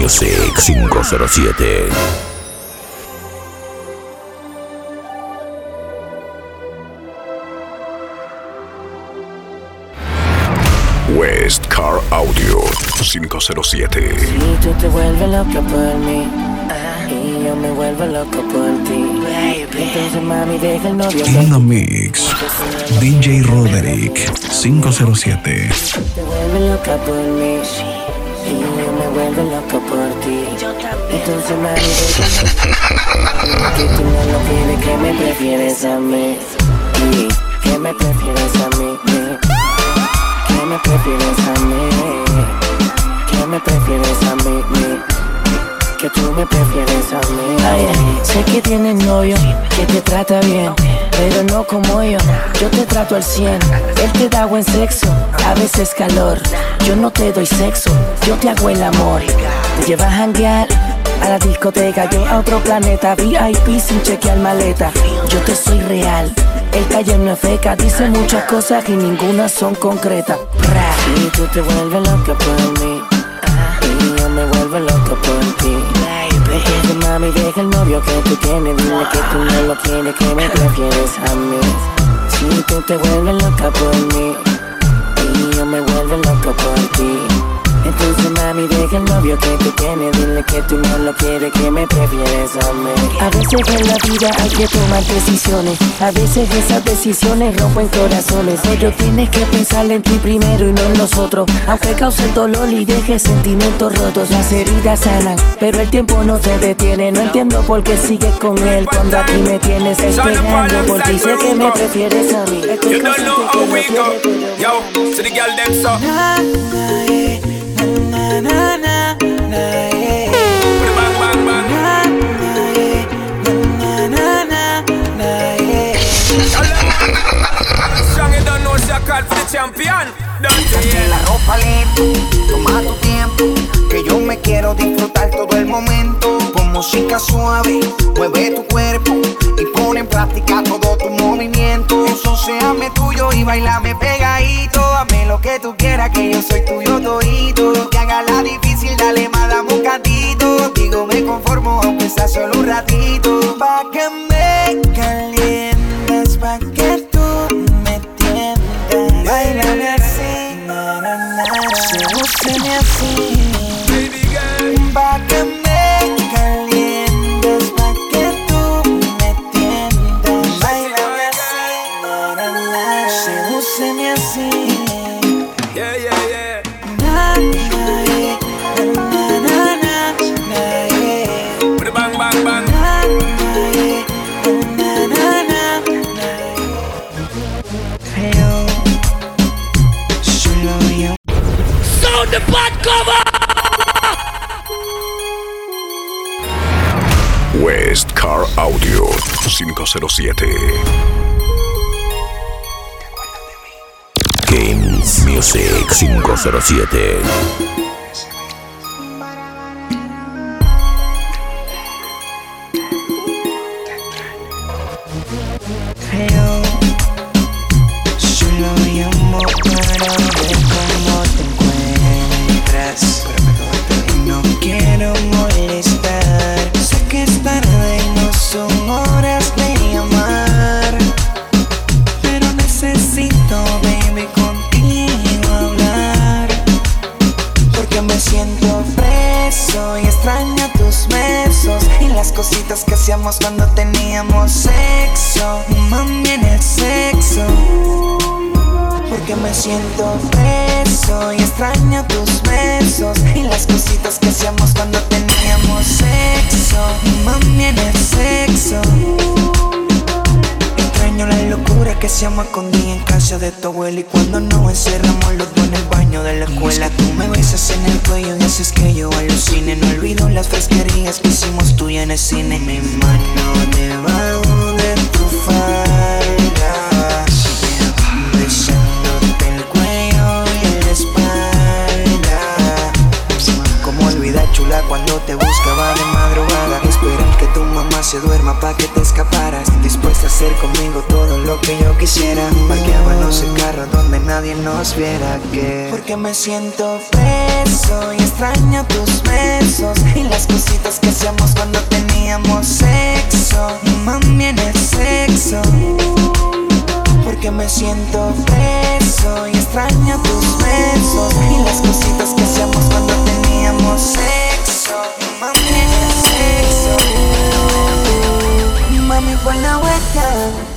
Music 507. West Car Audio 507. Si tú te vuelves loca por mí y yo me vuelvo loco por ti, entonces mami deja el novio. In the mix, DJ Roderick 507. Te vuelves loca por mí y yo me vuelvo loco por ti, entonces mami deja que tú no lo quieres, que me prefieres a mí, que me prefieres a mí, que me prefieres a mí, que me prefieres a mí, que tú me prefieres a mí. Ay, sé que tienes novio, que te trata bien, pero no como yo te trato al 100. Él te da buen sexo, a veces calor. Yo no te doy sexo, yo te hago el amor. Te llevas a janguear a la discoteca, yo a otro planeta, VIP sin chequear maleta. Yo te soy real, el taller no es feca, dice muchas cosas y ninguna son concretas. Y tú te vuelves loca por mí y yo me vuelvo loco por ti. Entonces mami deja el novio que tú tienes, dile que tú no lo quieres, que me prefieres a mí. Si tú te vuelves loca por mí y yo me vuelvo loco por ti, entonces mami deja el novio que tú tienes, dile que tú no lo quieres, que me prefieres a mí. A veces en la vida hay que tomar decisiones, a veces esas decisiones rompen corazones, pero tienes que pensar en ti primero y no en los otros, aunque cause dolor y deje sentimientos rotos. Las heridas sanan, pero el tiempo no te detiene. No entiendo por qué sigues con él cuando aquí me tienes esperando, porque sé que me prefieres a mí. You don't know how we go. Yo, to the girl them so. Na na na na yeah. Bang bang bang. Na na na na yeah. Strong you don't know she called for the champion. La ropa lenta, toma tu tiempo, que yo me quiero disfrutar todo el momento. Con música suave, mueve tu cuerpo y pone en práctica todo tu movimiento. Entonces hazme tuyo y bailame pegadito. Hazme lo que tú quieras, que yo soy tuyo todito. Que haga la difícil, dale más, dame un cantito. Contigo me conformo, aunque sea solo un ratito. Pa' que me calientes, pa' que tú me tiendas. Bailame así, na na na. Sedúceme así, baby girl. pa' que me calientes, pa' que tú me tiendas. Bailame así, na na na. Sedúceme así. Yeah, yeah, yeah. Na na yeah, na na na na yeah. Put it bang bang bang. Na na yeah, na na na na yeah. Hello, solo yo. Sound the bad cover. West Car Audio 507. Games Music 507. Hello, solo llamo para ver cómo te encuentras. No quiero molestar, sé que es tarde y no son horas de llamar, pero necesito, baby, contigo hablar, porque me siento preso y extraño tus besos y las cositas que hacíamos cuando teníamos sexo. Mami, en el sexo, porque me siento preso y extraño tus besos y las cositas que hacíamos cuando teníamos sexo. Mami, en el sexo, extraño la locura que hacíamos escondida en casa de tu abuela y cuando nos encerramos los dos en el baño de la escuela. Tú me besas en el cuello y haces que yo alucine. No olvido las fresquerías que hicimos tú y en el cine. Mi mano debajo de tu falda, besándote el cuello y la espalda. ¿Cómo olvidar chula cuando te buscaba de madrugada. Esperar que tu mamá se duerma pa' que te escaparas. Dispuesta a hacer conmigo todo lo que yo quisiera. Parqueábamos el carro donde nadie nos viera. Que porque me siento preso y extraño tus besos y las cositas que hacíamos cuando teníamos sexo. Mami, en el sexo. Porque me siento preso y extraño tus besos y las cositas que hacíamos cuando teníamos sexo. Mami, en el sexo. Mami, pon la vuelta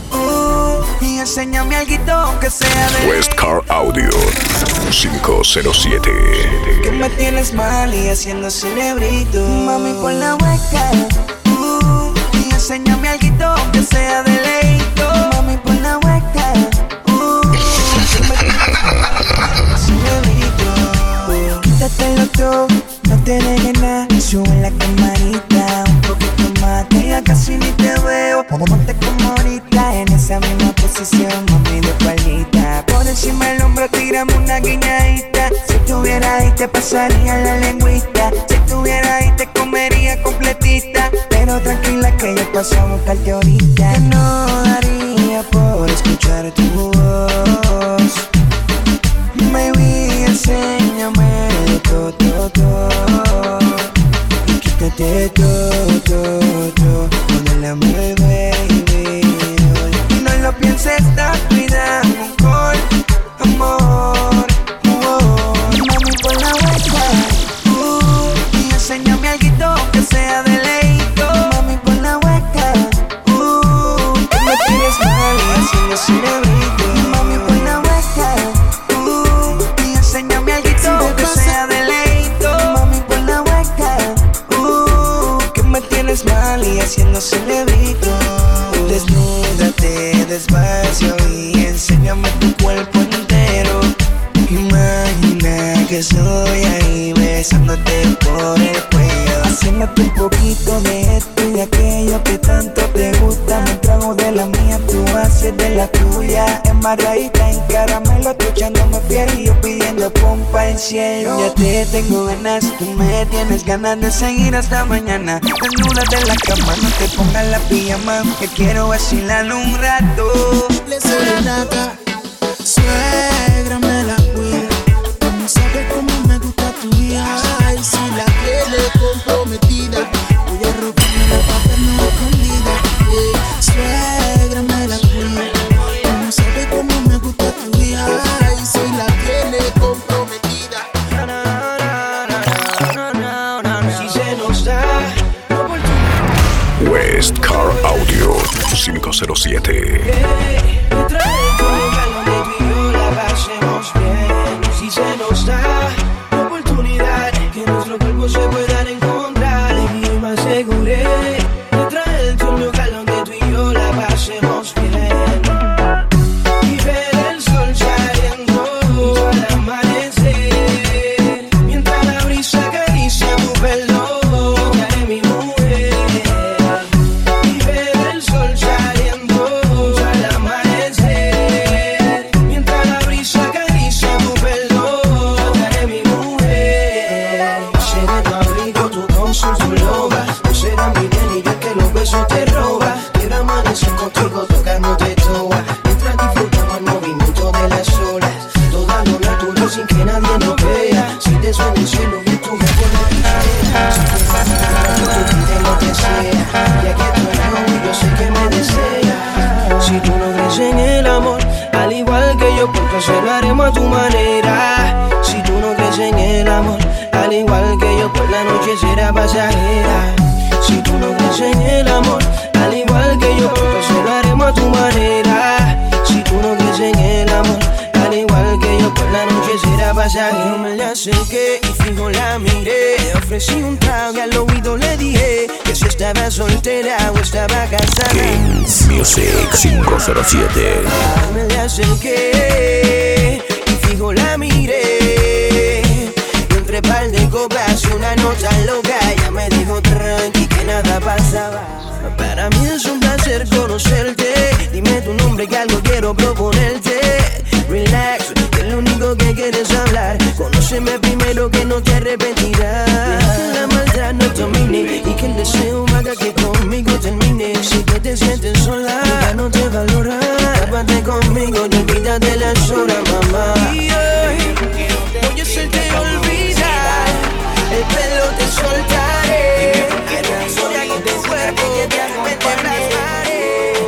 y enséñame alguito aunque sea de West Car Audio 507. que me tienes mal y haciendo cerebrito. Mami, pon la vuelta y enséñame alguito aunque sea de leito. Mami, pon la vuelta que me tienes mal cerebrito. Quítatelo todo, no te dejes nada. Sube la camarita un poquito más, que ya casi ni te veo. Ponte como ahorita en esa misma posición, mami, de palita. Por encima del hombro tírame una guiñadita. Si estuviera ahí te pasaría la lengüita. Si estuviera ahí te comería completita. Pero tranquila que yo paso a buscarte ahorita. Que no daría por escuchar tu voz. Baby, enséñame todo. Y quítate todo. Modélame, baby. Y no lo pienses tanto y dame un call, amor. Mami, pon la vuelta y enséñame alguito que sea de leito. Mami, pon la vuelta que me tienes mal y haciendo cerebrito. Mami, pon la vuelta y enséñame alguito que sea de leito. Mami, pon la vuelta que me tienes mal y haciendo cerebrito. Desnúdate despacio y enséñame tu cuerpo entero. Imagina que estoy ahí besándote por el cuello, haciéndote un poquito de esto y de aquello que tanto te gusta. Me trago de la mía, tú haces de la tuya. Embarradita en caramelo, tú echándome fiel y yo pidiendo pompa al cielo. Ya te tengo ganas, tú me tienes ganas de seguir hasta mañana. Desnúdate en la cama, no te pongas la pijama, que quiero vacilar un rato. Le serenata, suegra me la cuida. No sabe cómo me gusta tu hija. Y si la tiene comprometida, voy a robarme la papel escondida. Suegra me la cuida. No sabe cómo me gusta tu hija. Y si la tiene comprometida. Si se nos da West Car Audio 507. trae con el galón de tú y yo la pasemos bien. Si se nos da la oportunidad que nuestros cuerpos se puedan encontrar, y me aseguré de traer el tuyo galón de tú y yo la pasemos bien. Y ver el sol saliendo al amanecer, mientras la brisa acaricia tu pelo, cae mi mujer. Y ver el sol saliendo al amanecer, mientras la brisa acaricia tu pelo, cae mi mujer. Seré tu abrigo, tu cónsul, tu loba. No será mi bien y yo que los besos te roba. Quiero amanecer contigo, tocándote toa, mientras disfrutamos el movimiento de las olas. Todo lo natural sin que nadie nos vea. Si te suena el cielo y tú me pones idea. Si tú pasas tú pides lo que sea. Y aquí estoy yo y yo sé que me deseas. Si tú no crees en el amor, al igual que yo, porque se lo haremos a tu manera. Si tú no crees en el amor, al igual que yo, por la noche será pasajera. Si tú no crees en el amor, al igual que yo, porque se lo haremos a tu manera. Si tú no crees en el amor, al igual que yo, por la noche será pasajera. Yo me la acerqué y fijo la miré. Le ofrecí un trago y al oído le dije que si estaba soltera o estaba casada. Kings Music 507. Me le acerqué y fijo la miré. Y entre par de copas y una nota loca, ella me dijo tranqui que nada pasaba. Para mí es un placer conocerte. Dime tu nombre que algo quiero proponerte. Relax, que lo único que quieres hablar. Conóceme primero que no te arrepentirás. Deja que la ya es hora, mamá. Y hoy voy a hacerte olvidar. El pelo te soltaré. Soy en tu cuerpo que te plasmaré.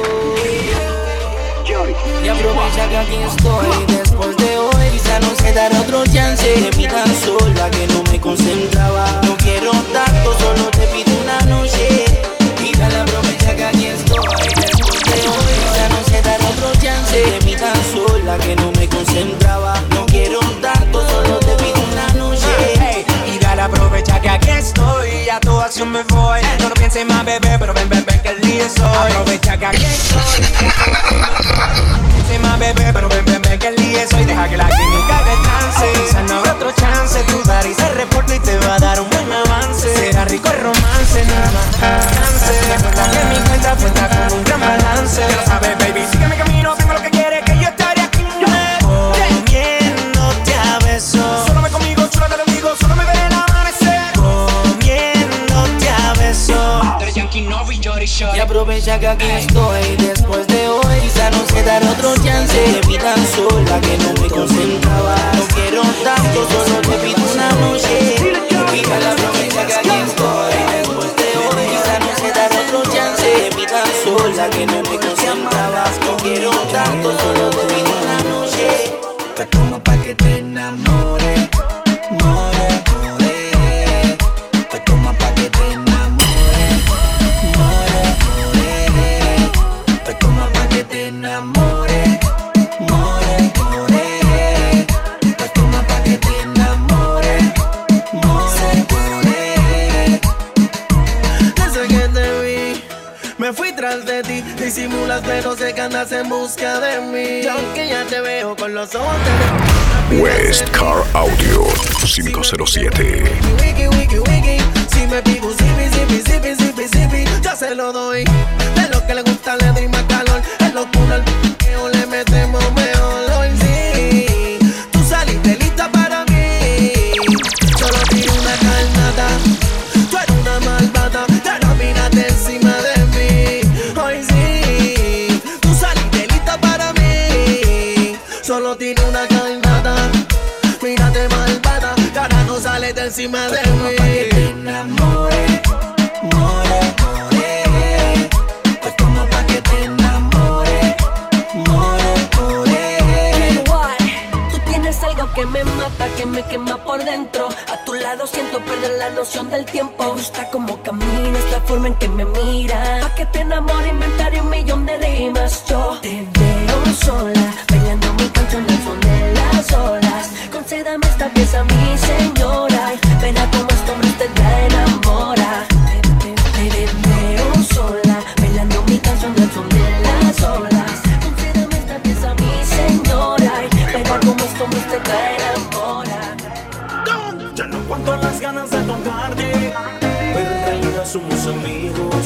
Y aprovecha que aquí estoy después de hoy. Quizá no se dará otro chance. Vi tan sola que no me concentraba. No quiero tanto, solo te pido una noche. Y dale, aprovecha que aquí estoy después de hoy. Quizá no se dará otro chance. Vi tan sola que no me concentraba. No quiero tanto, solo te pido una noche. Y dale, aprovecha que aquí estoy. A tu acción me voy. No lo pienses más, bebé, pero ven, que el día es hoy. Aprovecha que aquí estoy. Más bebé, pero ven que el día es hoy. Deja que la química haga el chance. Quizá no habrá otro chance. Tu daddy se reporta y te va a dar un buen avance. Será rico el romance, nada más chance. Recuerda que mi cuenta cuenta con un gran balance. Ya lo sabes, baby, sigue mi camino. Tengo lo que quieres, que yo estaré aquí. Comiéndote a besos. Solo me conmigo, chula, te lo digo. Solo me veré el amanecer. Comiéndote a besos. Y aprovecha que aquí estoy después de hoy. Quizá no se dará otro chance. Vi tan sola que no me concentraba. No quiero tanto, solo te pido una noche. Y dale, aprovecha que aquí estoy después de hoy. Quizá no se dará otro chance. Vi tan sola que no me concentraba. No quiero tanto, solo te pido una noche. Te tomo pa' que te enamores. More. Te tomo pa' que te enamores. More. Te tomo pa' que te enamores. More. Te tomo pa' que te enamores. More. Desde que te vi, me fui tras de ti. Disimulas pero sé que andas en busca de mí. Yo que ya te veo con los ojos de West Car Audio 507. Wiki. Si me pido zipi, yo se lo doy. De lo que le gusta le doy más calor. Es locura el p***eo, le metemos mejor hoy sí. Tú saliste lista para mí. Solo tiro una carnata. Tú eres una malvada, ya no mírate encima de mí. Hoy sí. Tú saliste lista para mí. Solo tiro una carnata. Mírate malvada, carajo, sale de encima de mí. Te enamores, more. Te tomo pa' que te enamores, more. Tú tienes algo que me mata, que me quema por dentro. A tu lado siento perder la noción del tiempo. Me gusta cómo caminas, la forma en que me miras. Pa' que te enamore inventaré 1.000.000 de rimas. Yo te veo sola, bailando mi canción al son de las olas. Concédame esta pieza, mi señora. Verá cómo este hombre usted la enamora. Te veo sola, bailando mi canción al son de las olas. Concédame esta pieza, mi señora. Verá cómo este hombre usted la enamora. Ya no aguanto las ganas de tocarte, pero en realidad somos amigos.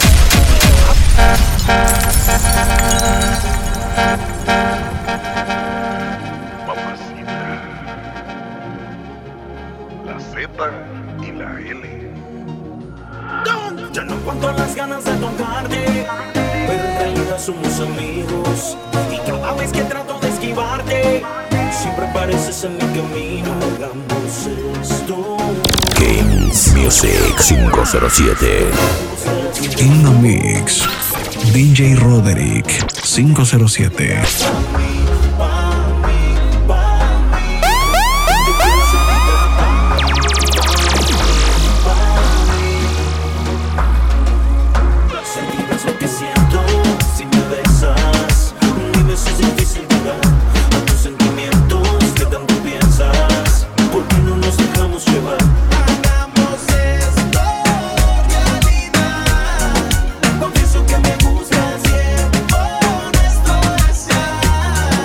La Z y la L. Ya no aguanto las ganas de tocarte, pero en realidad somos amigos. Y cada vez que trato de esquivarte, siempre apareces en mi camino. Hagamos esto. Kings Music 507. In the Mix. DJ Roderick 507. Confieso que me gustas 100 por nuestro deseo.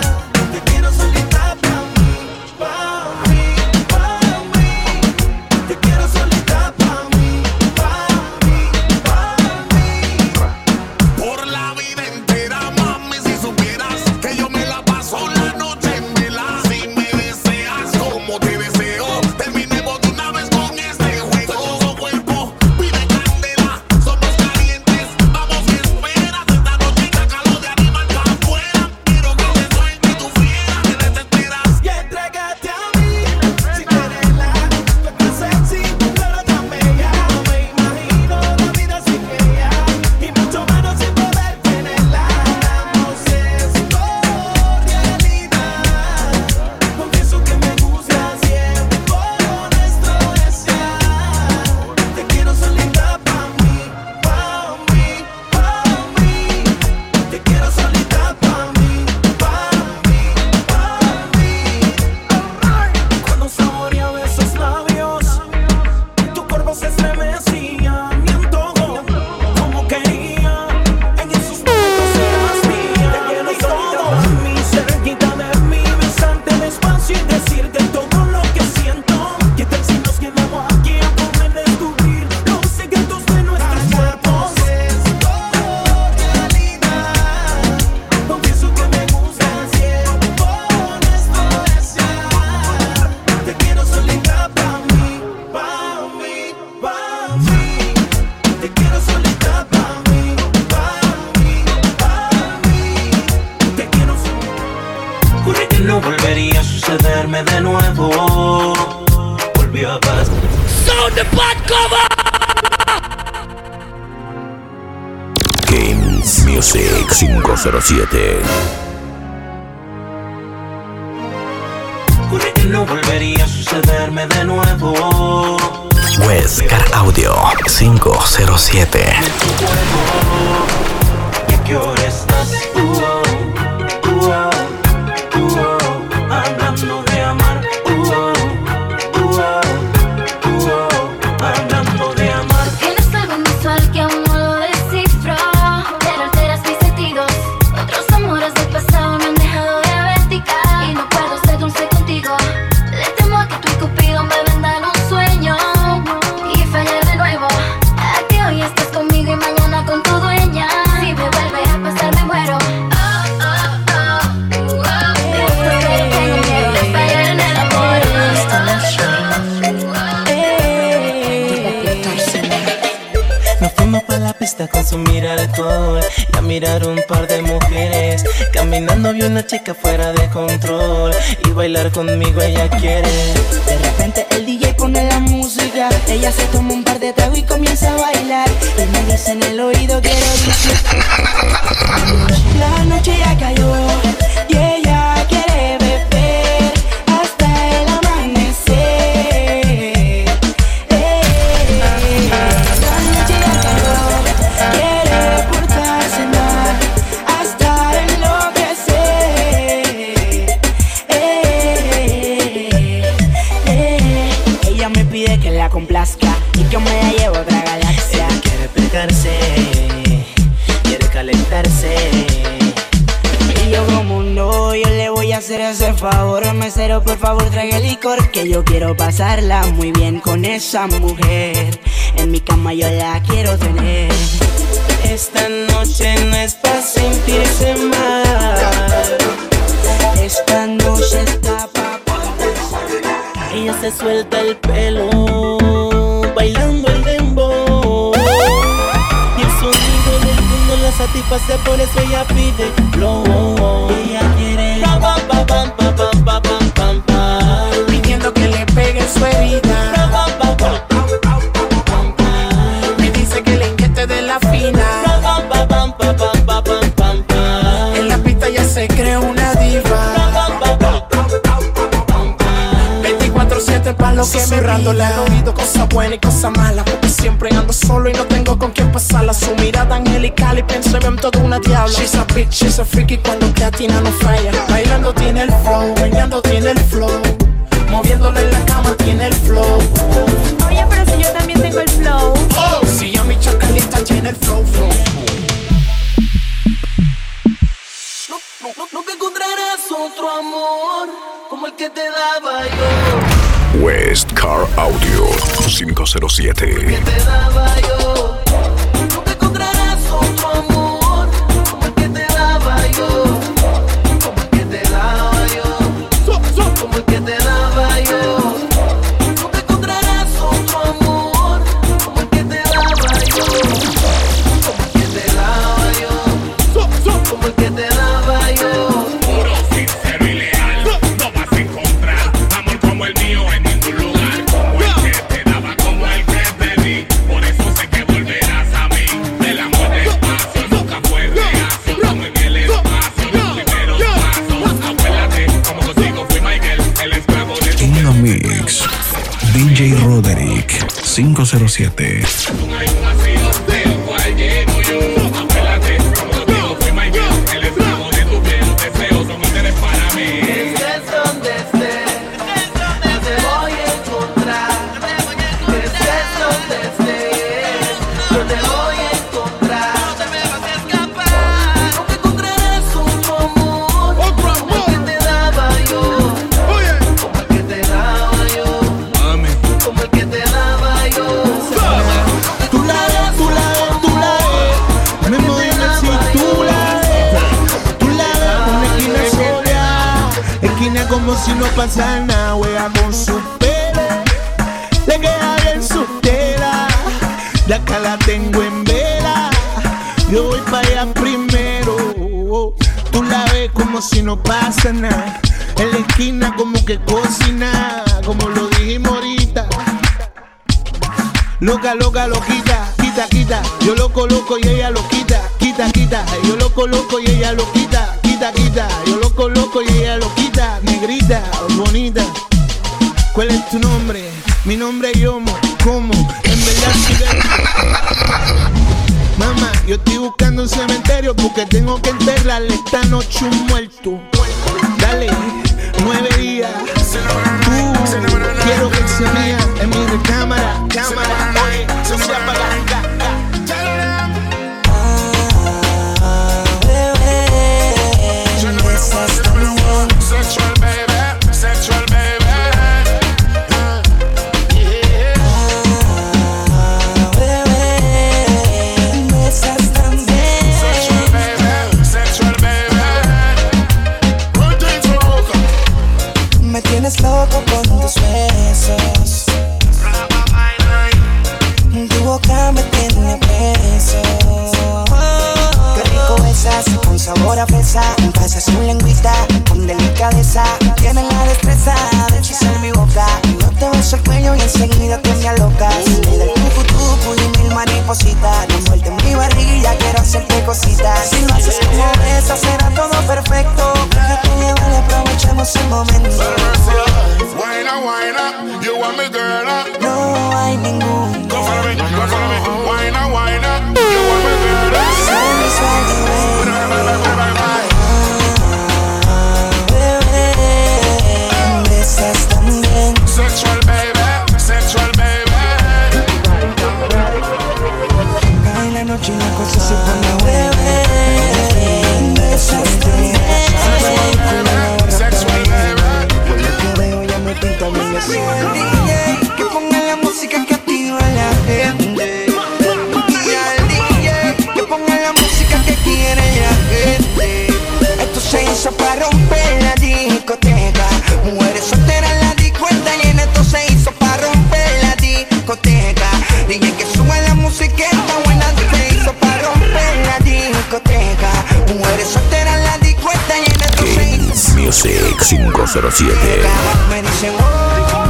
se estremecían y en todo como quería. En esos momentos eras mía. Te quiero todo a mí, cerquita de mí, besarte despacio y decirte todo lo que siento. ¿Qué tal si nos quedamos aquí a poder descubrir los secretos de nuestros cuerpos? Es todo realidad. Confieso que me gusta el tiempo, honesto desear. Te quiero solita pa' mí, pa' mí, pa' mí. Te quiero solita pa' mí, pa' mí, pa' mí. Te quiero solita. Juré que no volvería a sucederme de nuevo. Volvió a pasar. Games Music 507. Juré que no volvería a sucederme de nuevo. Westcar Audio 507. ¿Y a qué hora estás? Hablando de amar. Hablando de amar. Tienes algo inusual que aún no lo descifro, pero alteras mis sentidos. Otros amores del pasado me han dejado diabética y no puedo ser dulce contigo. Le temo a que tú y Cupido me vendan un sueño y fallar de nuevo. A que hoy estás conmigo y mañana con tu dueña. Si me vuelve a pasar me muero. Te gusta pero tengo miedo de fallar en el amor. Nos fuimos pa' la pista a consumir alcohol y a mirar un par de mujeres. Caminando vi una chica fuera de control y bailar conmigo ella quiere. De repente el DJ pone la música, ella se toma un par de tragos y comienza a bailar. Él me dice en el oído quiero decir. La noche ya cayó y ella quiere beber hasta el amanecer. La noche ya cayó, quiere portarse mal hasta enloquecer. Ella me pide que la complazca y que me la lleve a otra galaxia. Ella quiere pegarse, quiere calentarse. Y yo como no, yo le voy a hacer ese favor. Mesero, por favor, traiga el licor, que yo quiero pasarla muy bien con esa mujer. En mi cama yo la quiero tener. Esta noche no es pa' sentirse mal. Esta noche está pa' Ella se suelta el pelo, bailando el dembow. Y el sonido del mundo la satisface, por eso ella pide flow. Ella quiere pam, pam, pam, pam, pam, pam, pam, pam, pam. pidiendo que le pegue su herida. Pam, pam, pam, pam, pam, pam, pam. Me dice que le inyecte de la fina. Pam, pam, pam, pam, pam, pam, pam, pam, pam. En la pista ya se cree una diva. Pam, pam, pam, pam, pam, pam, pam. 24/7 pa' lo que me Susurrándole al oído cosas buenas y cosas malas, porque siempre ando solo y no tengo con quién pasarla. Su mirada angelical y pienso en toda una diabla. She's a bitch, she's a freaky, cuando te atina no falla. Bailando tiene el flow, bailando tiene el flow, moviéndole en la cama tiene el flow. Oye, pero si yo también tengo el flow. Oh, si yo mi chacalita tiene el flow, flow. Nunca encontrarás otro amor como el que te daba yo. Westcar Audio 507. Te daba yo. Nunca encontrarás otro amor como el que te daba yo. Como el que te daba yo. Como el que te daba yo. Nunca encontrarás otro amor como el que te daba yo. Como el que te daba yo. Como el que te daba yo. Puro, sincero y leal. No vas a encontrar amor como el mío en ningún lugar. Como el que te daba, como el que te di. Por eso sé que volverás a mí. Del amor despacio nunca fue reacio. Como en el espacio, los primeros pasos. Acuérdate, como contigo fui Michael, el esclavo de tu In the Mix, DJ Roderick 507. hay un vacío del cual llego yo. Acuérdate, como contigo fui Michael, el esclavo de tu piel. Tus deseos son interés para mí. Estés donde estés, te voy a encontrar. Estés donde si no pasa nada, juega con su pelo, le queda bien su tela, de acá la tengo en vela, yo voy para allá primero, tú la ves como si no pasa nada, en la esquina como que cocina, como lo dijimos ahorita, loca, loca, loquita, quita, quita, yo lo coloco y ella lo quita, quita, quita, yo lo coloco y ella lo quita, quita, quita, yo lo coloco y ella lo quita, negrita, bonita, ¿cuál es tu nombre? Mi nombre es Yomo, ¿cómo? En verdad sí mamá, yo estoy buscando un cementerio porque tengo que enterrarle esta noche un muerto. Dale, 9 días. Quiero que se mía en mi recámara. Cámara, oye, no se apaga. Sexual baby, sexual baby. Me tienes loco con tus besos, tu boca me tiene preso. Qué rico besas, con sabor a fresa, pasas su lengüita con delicadeza. Tienes la destreza de hechizar mi boca. Yo te beso el cuello y enseguida te me alocas. Me da el tucu y mil maripositas. No muerte en mi barriga, quiero hacerte cositas. Si lo haces como besas, será todo perfecto. Déjate llevar y aprovechemos el momento. Wine up, you want me girl up. No hay ningún. Go follow me, go follow me. Wine up, you want me girl up. Besas también. Sexual baby, sexual baby. Cae la noche y la cosa se pone bebé. Besas también. Sexual baby. Por lo que veo ya me pinta bien así. DJ, que ponga la música que activa a la gente. Y al DJ, que ponga la música que quiere la gente. Esto se hizo para romper la discoteca. Mujeres solteras en la discoteca. Y en esto se hizo para romper la discoteca. DJ que sube la música está buena. Se hizo para romper la discoteca. Mujeres solteras en la discoteca. Y en esto se hizo Music 507. me dicen oh,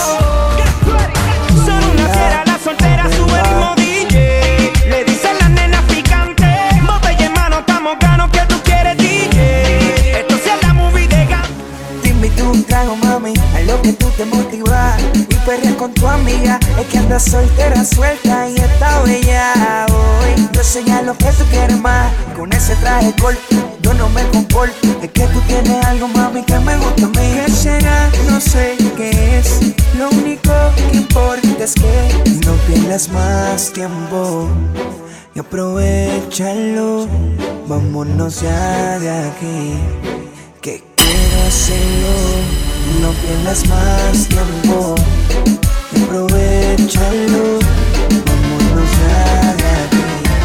Son una fiera, la soltera sube el ritmo DJ. Le dicen las nenas picantes. Botella en mano, estamos ganos que tú quieres DJ. Esto sí es la movie de Gan. te invito un trago, mami, a lo que tú te motivas. Y perrear con tu amiga, es que andas soltera, suelta y está bella hoy. Yo sé ya lo que tú quieres más, con ese traje corto yo no me comporto. Es que tú tienes algo, mami, que me gusta a mí. ¿Qué será? No sé qué es. Lo único que importa es que no pierdas más tiempo y aprovechalo. Vámonos ya de aquí, que quiero hacerlo. No pierdas más tiempo y aprovechalo. Vámonos ya de aquí.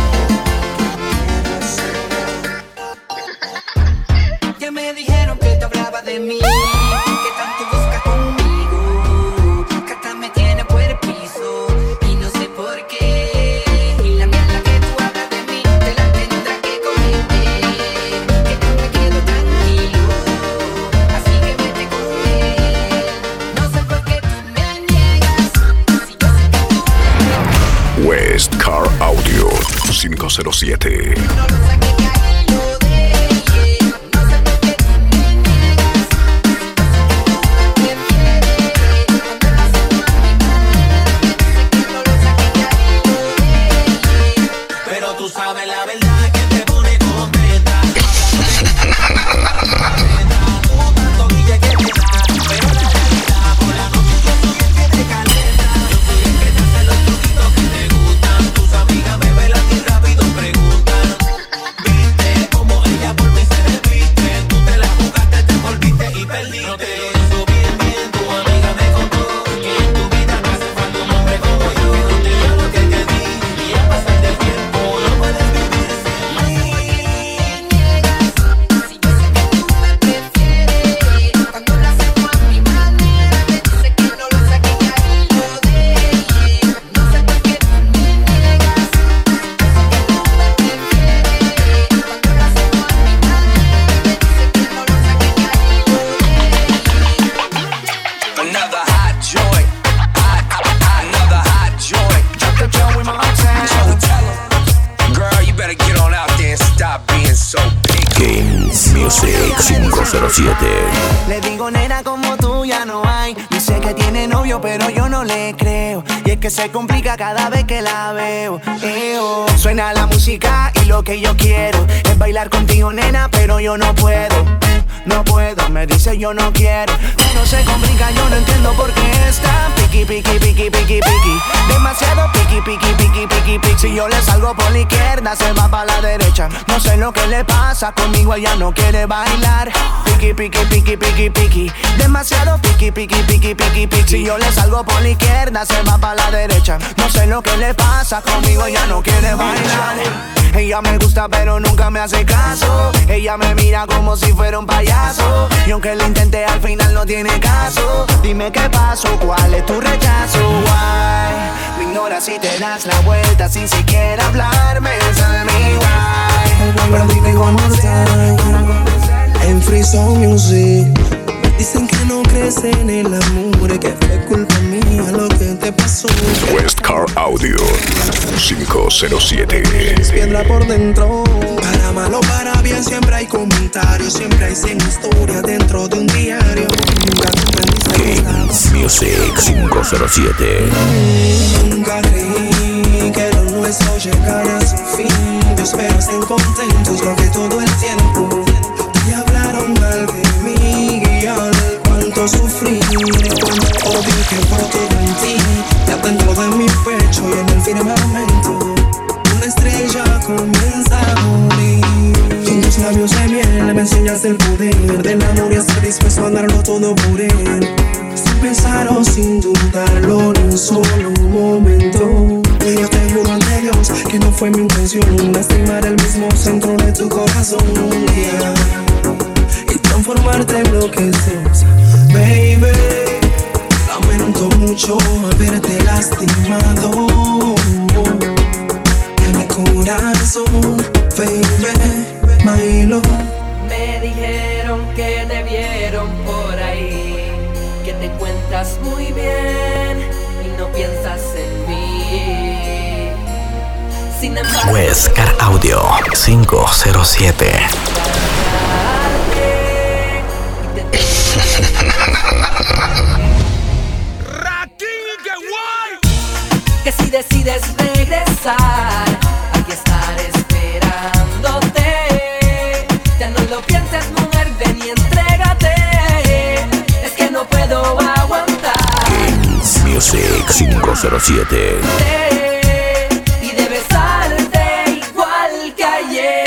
Ya me dijeron que te hablaba de mí, que tanto busca conmigo, que hasta me tiene por el piso y no sé por qué. Y la mierda que tú hablas de mí te la tendrás que comer, que no me quedo tranquilo, así que vete con él. No sé por qué tú me niegas, si yo sé que tú West Car Audio 507. no lo saques de ahí, lo dejé. No sé por qué tú me niegas, si yo sé que tú me prefieres. Andar haciendo a mi manera, me dice que no lo saques de ahí, lo dejé. Pero tú sabes la verdad que te pone contenta. Tú tanto guille que te da, pero la realidad por la noche yo soy el que te calienta. Yo soy el que te hace los truquitos que te gustan. Tus amigas me velan y rápido preguntan. Viste 507. Le digo, nena, como tú ya no hay. Dice que tiene novio, pero yo no le creo. Y es que se complica cada vez que la veo. Suena la música y lo que yo quiero es bailar contigo, nena, pero yo no puedo. No puedo, me dice yo no quiero. Pero se complica, yo no entiendo por qué está piqui, piqui, piqui, piqui, piqui. Demasiado piqui, piqui, piqui, piqui, piqui. Si yo le salgo por la izquierda, se va para la derecha. No sé lo que le pasa, conmigo ella no quiere bailar. Piqui, piqui, piqui, piqui, piqui. Demasiado piqui, piqui, piqui, piqui, piqui. Si yo le salgo por la izquierda, se va para la derecha. No sé lo que le pasa, conmigo ella no quiere bailar. Ella me gusta pero nunca me hace caso. Ella me mira como si fuera un payaso. Y aunque lo intenté al final no tiene caso. Dime qué pasó, cuál es tu rechazo. Why? Me ignoras si te das la vuelta sin siquiera hablarme. Tell me why. Pero dime one more time. En Free Zone Music dicen que no crees en el amor, que fue culpa mía lo que te pasó. West Car Audio 507. Es piedra por dentro. Para mal o para bien siempre hay comentarios, siempre hay 100 historias dentro de un diario. Nunca Kings Music 507. Nunca creí que lo nuestro llegara a su fin. Yo espero estén contentos porque todo el tiempo y hablaron mal de mí y al cuánto sufrí, cuánto odio que brotó en ti. Ya dentro de mi pecho y en el firmamento una estrella comienza a morir. Con tus labios de miel me enseñaste el poder del amor y estar dispuesto a darlo todo por él. Sin pensar o sin dudarlo ni un solo momento. Y yo te juro ante Dios que no fue mi intención lastimar el mismo centro de tu corazón un día y transformarte en lo que sos, baby. Lamento mucho haberte lastimado en mi corazón, baby, my love. Me dijeron que te vieron por ahí, que te encuentras muy bien y no piensas en mí. Sin embargo, West Car Audio 507. Que si decides regresar, aquí estaré esperándote. Ya no lo pienses, mujer, ven y entrégate. Es que no puedo aguantar. Kings Music 507. Y debes besarte igual que ayer.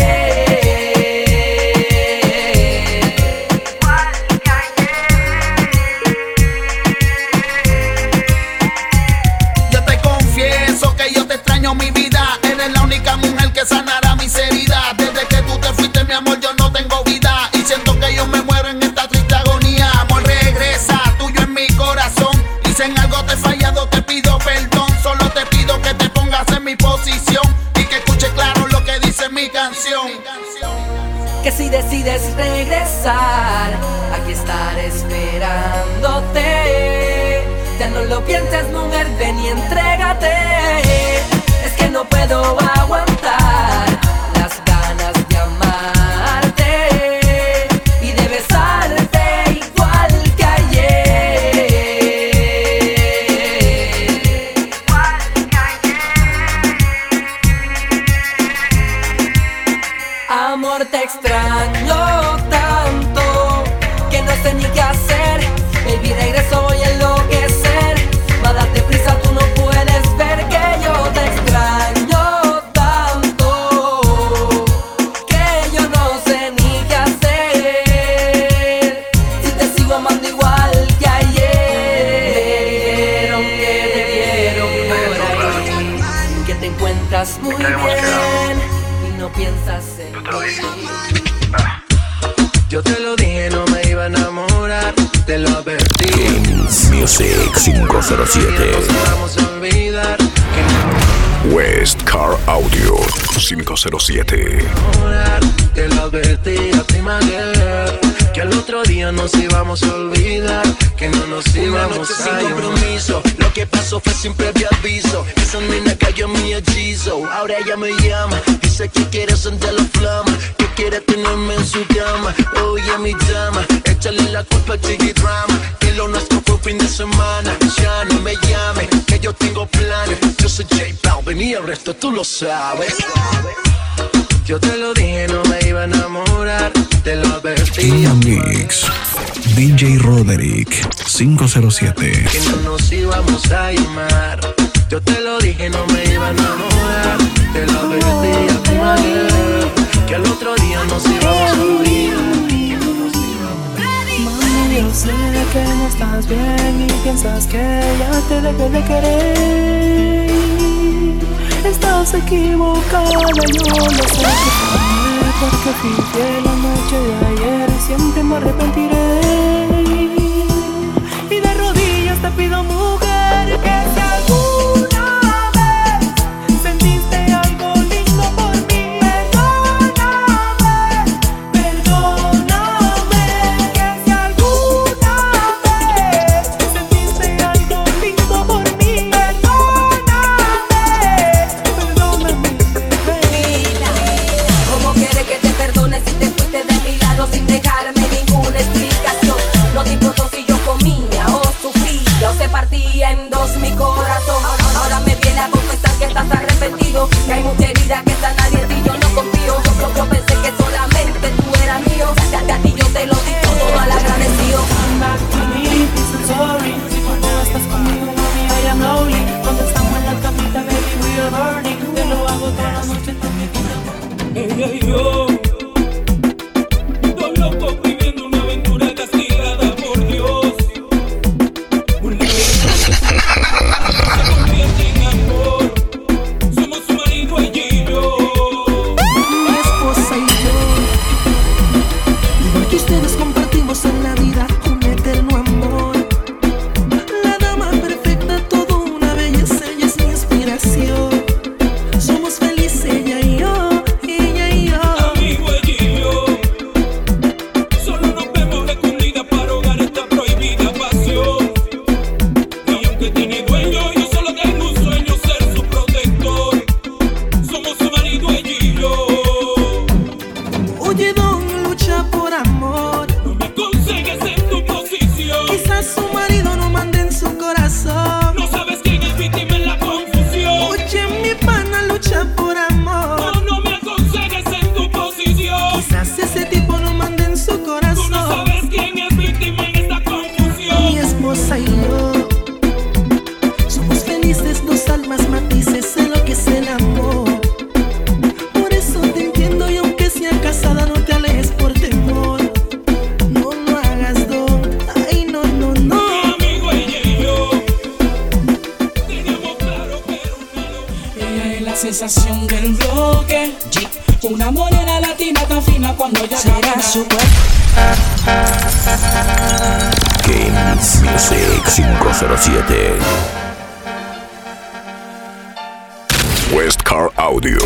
Yo te confieso que yo te extraño, mi vida. Eres la única mujer que sanará mis heridas. Desde que tú te fuiste, mi amor, yo no tengo vida. Y siento que yo me muero en esta triste agonía. Amor, regresa, tuyo en mi corazón. Y si en algo te he fallado, te pido perdón. Solo te pido que te pongas en mi posición y que escuche claro lo que dice mi canción. Que si decides regresar, aquí estaré esperándote. Ya no lo pienses, mujer, ven y entrégate. Es que no puedo aguantar las ganas de amarte y de besarte igual que ayer. Amor, te extraño tanto que no sé ni qué hacer. Baby, regreso, voy a enloquecer. Va, date prisa, tú no puedes ver que yo te extraño tanto que yo no sé ni qué hacer. Si te sigo amando igual que ayer. Me dijeron que te vieron por ahí, que te encuentras muy bien y no piensas en mí. Yo te lo dije, no me iba a enamorar, te lo advertí. Kings Music 507. Vamos a olvidar West Car Audio 507. te lo advertí a ti, my girl. que al otro día nos íbamos a olvidar, que no nos íbamos a sin compromiso. Lo que pasó fue sin previo aviso. Esa nena cayó en mi hechizo. Ahora ella me llama, dice que quiere sentir la flama, que quiere tenerme en su cama. Oye mi dama, échale la culpa a Chiqui Drama, que lo nuestro fue fin de semana. Ya no me llame, que yo tengo planes. Yo soy J Balvin y el resto tú lo sabes. Yo te lo dije, no me iba a enamorar, te lo advertí. Mix DJ Roderick 507. Que no nos íbamos a llamar. Yo te lo dije, no me iba a enamorar, te lo advertí a tu manera, que al otro día nos íbamos a olvidar. Mami, yo sé que no estás bien y piensas que ya te dejé de querer. Estás equivocada, yo lo sé, porque fui fiel la noche de ayer y siempre me arrepentiré. Y de rodillas te pido, mujer, que si alguna vez sentiste algo lindo por mí, perdóname, perdóname. Que si alguna vez sentiste algo lindo por mí, ¿cómo quieres que te perdone si te fuiste de mi lado sin dejarme ninguna explicación? No te importó si yo comía o sufría o se partía en dos mi corazón. Ahora me viene a confesar que estás arrepentido, que hay mucha herida que sanar y en ti yo no confío. Yo pensé que solamente tú eras mío, a ti yo te lo di todo mal agradecido. Come back to me, please, I'm sorry. Si cuando no estás conmigo, mami, I am lonely. Cuando estamos en la camita, baby, we are burning. Te lo hago toda la noche, tú me quitas. Ella y yo, dos locos viviendo una aventura castigada por Dios. Una vez se convierte en amor, somos su marido ella y yo. Mi esposa y yo, igual que ustedes compartimos en la vida un eterno amor. La dama perfecta, todo una belleza, ella es mi inspiración. Somos felices ella y yo, ella y yo. Amigo ella y yo, solo nos vemos escondidas para ahogar esta prohibida pasión. Y aunque tiene dueño, yo solo tengo un sueño, ser su protector. Somos su marido ella y yo. Oye, don, lucha por amor. No me aconsejes en tu posición. Quizás su marido no mande en su corazón. No sabes quién es víctima en la confusión. Oye, mi pana, lucha por amor. No me aconsejes en tu posición. Quizás ese tipo no mande en su corazón. Tú no sabes quién es víctima en esta confusión. Mi esposa y yo somos felices, dos almas matices, sé lo que es el amor. Por eso te entiendo y aunque sea casada no te alejes por temor. No lo hagas, don, ay no, no, no. Mi amigo ella y yo teníamos claro que era una locura. Ella es la sensación del bloque. Una morena latina tan fina cuando ella camina. Kings Music 507. West Car Audio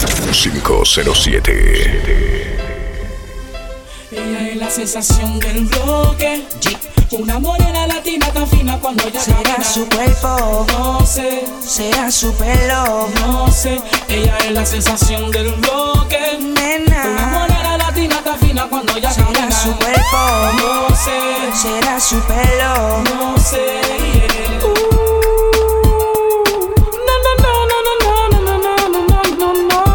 507. Ella es la sensación del bloque. Una morena latina tan fina cuando ella camina. Será su cuerpo, No sé, será su pelo, no sé. Ella es la sensación del bloque. Una nena. morena latina tan fina cuando ella Será camina. su cuerpo, No sé, será su pelo. no sé. Yeah. No, no, no, no, no, no, no, no, no, no, no, no.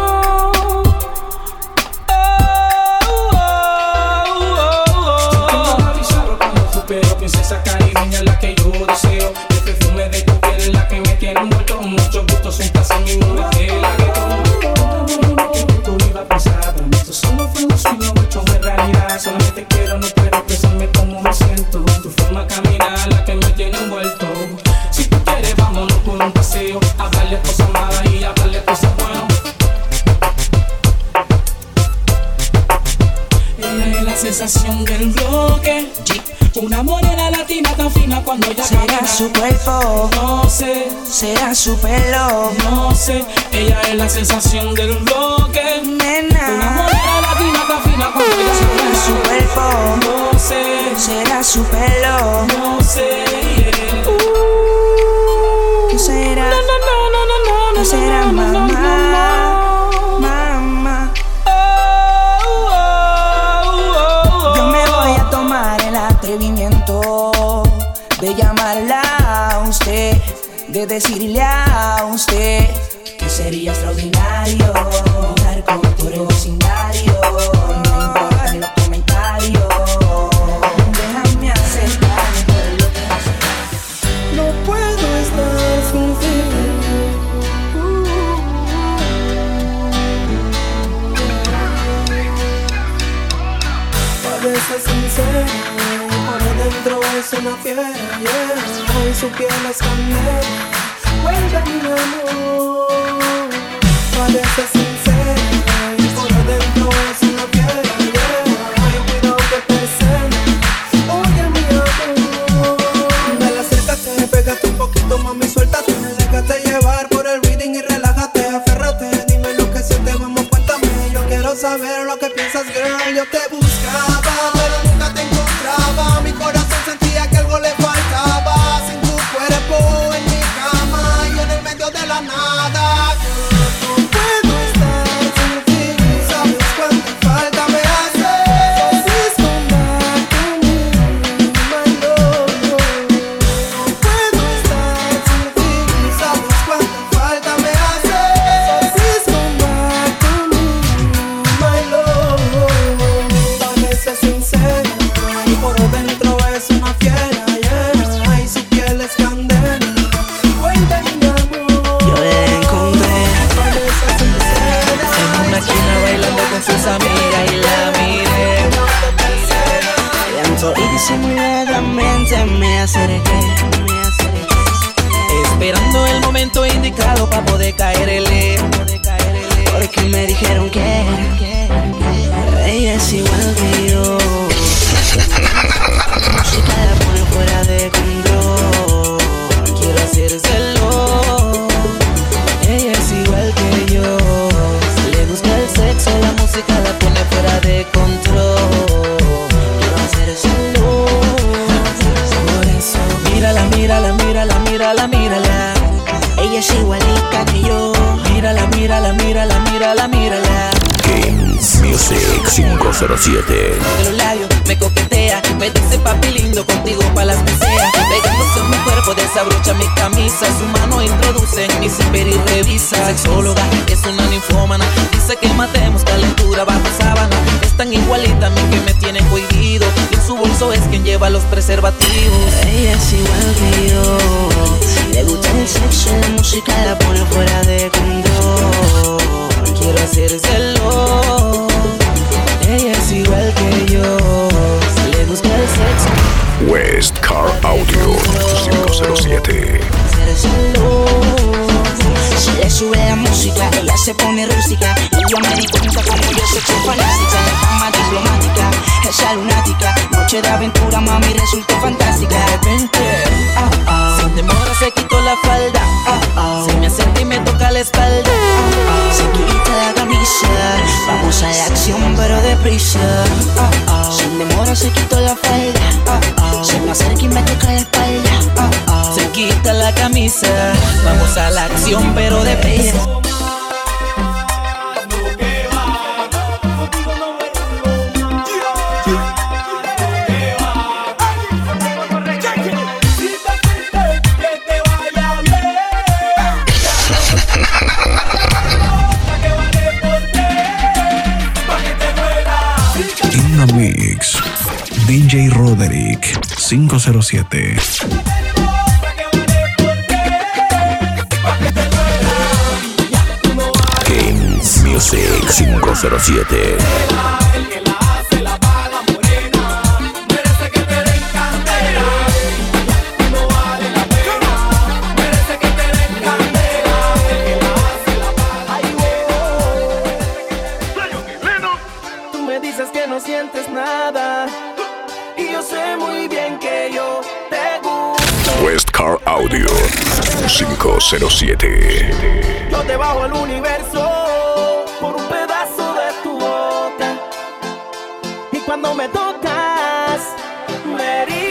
Pero princesa caribeña es la que yo deseo. El perfume de tu piel es la que me tiene envuelto. Mucho gusto, sin placer, mi mujer de la que tú iba a pensar. Para mí esto solo fue un sueño hecho de realidad. Solamente quiero, no puedo expresarme cómo me siento. Tu forma de caminar la que me tiene envuelto. Si tú quieres, vámonos por un paseo. Hablarle cosas malas y hablarle cosas buenas. Ella es la sensación del bloque. Una morena latina tan fina cuando ella Será camina. su cuerpo, No sé, será su pelo, no sé. Ella es la sensación del bloque. Una nena. morena latina tan fina cuando ella Será camina. su cuerpo, No su pelo. No sé. ¿Qué será? ¿Qué será, mamá? Mamá. Yo me voy a tomar el atrevimiento de llamarla a usted, de decirle a usted que sería extraordinario estar por el vecindario. No importan los comentarios, déjame acercarme por lo que hace. No puedo estar sin ti. Parece sincera, por dentro es una fiera, yeah. Hoy su piel es candela, vuelve mi amor. Parece sincera, por dentro es una fiera, yeah. Ay, cuidado que te cena, oye mi amor. Dale, acércate, pégate un poquito, mami, suéltate. Déjate llevar por el reading y relájate, aférrate. Dime lo que sientes, vamos, cuéntame. Yo quiero saber lo que piensas, girl. Yo te buscaba, pero nunca te encontraba. Mi corazón sentía que algo le faltaba. Sin tu cuerpo en mi cama y en el medio de la nada. No puedo estar sin ti. Sabes cuánta falta me hace. Please come back to me, my love. No puedo estar sin ti. Sabes cuánta falta me hace. Please come back to me, my love. Parece sincera y por dentro es una fiera, yeah. Ay, su piel es candela, cuenta mi amor. Yo la encontré Parece sincera en una esquina bailando con sus amigas y la miré. Lento y disimuladamente me acerqué, esperando el momento indicado para poder caerle. Porque me dijeron que ella es igual que yo. La música la pone fuera de control. Quiero hacérselo. Ella es igual que yo. Le gusta el sexo, la música la pone fuera de control. Quiero hacérselo. Por eso, mírala, mírala, mírala, mírala, mírala. Ella es igualita que yo. Mírala, mírala, mírala, mírala, mírala. Kings Music 507. De los labios me coquetea, me dice papi lindo, contigo pa' las que sea. Pegándose en mi cuerpo, desabrocha mi camisa. Su mano introduce en mi zipper y revisa. Sexóloga, es una ninfómana. Dice que matemos calentura bajo sábana. Es tan igualita a mí que me tiene cohibido. Y en su bolso es quien lleva los preservativos. Ella es igual que yo. Le gusta el sexo, la música la pone fuera de control. Quiero hacérselo. Ella es igual que yo. Le gusta el sexo. West Car Audio 507. Si le sube la música, ella se pone rústica. Y yo me di cuenta como yo soy fanática. En la cama diplomática, esa lunática. Noche de aventura, mami, resultó fantástica. De repente, sin demora se quitó la falda. Se me acerca y me toca la espalda. Se quita la camisa. Vamos a la acción, pero deprisa. Sin demora se quitó la falda. Se me acerca y me toca la espalda. Se quita la camisa. Vamos a la acción, pero deprisa. In the mix, DJ Roderick 507. Kings Music 507. Tú me dices que no sientes nada y yo sé muy bien que yo te gusto. West Car Audio 507. Yo te bajo el universo por un pedazo de tu boca y cuando me tocas me herí.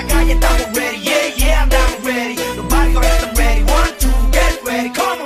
la calle estamos ready, yeah, yeah, andamos ready. Los barrios están ready, 1, 2, get ready, come on.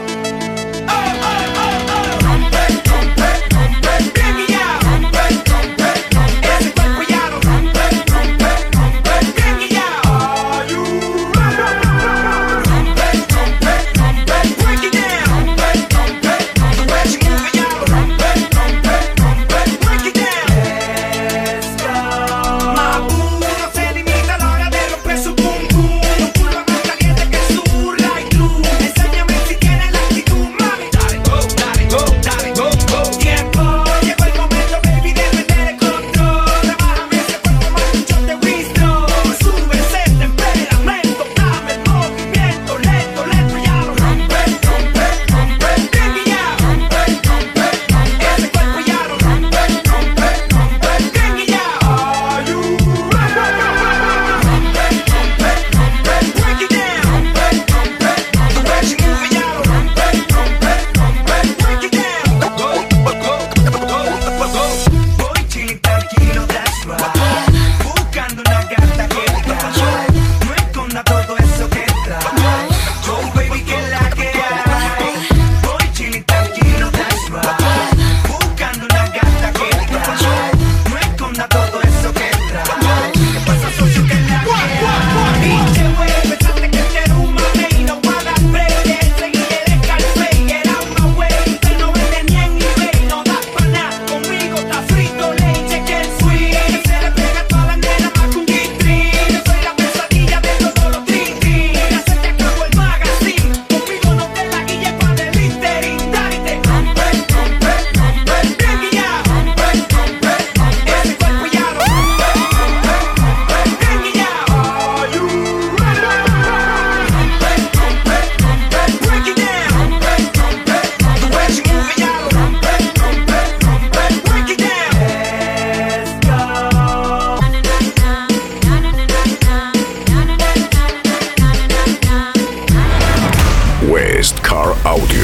West Car Audio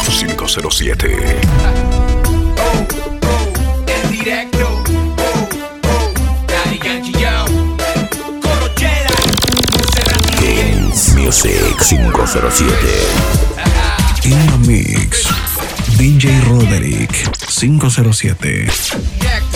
507. En directo, Daddy Yankee Yo, Coro Jedi, Dance Music 507. In the Mix, DJ Roderick 507.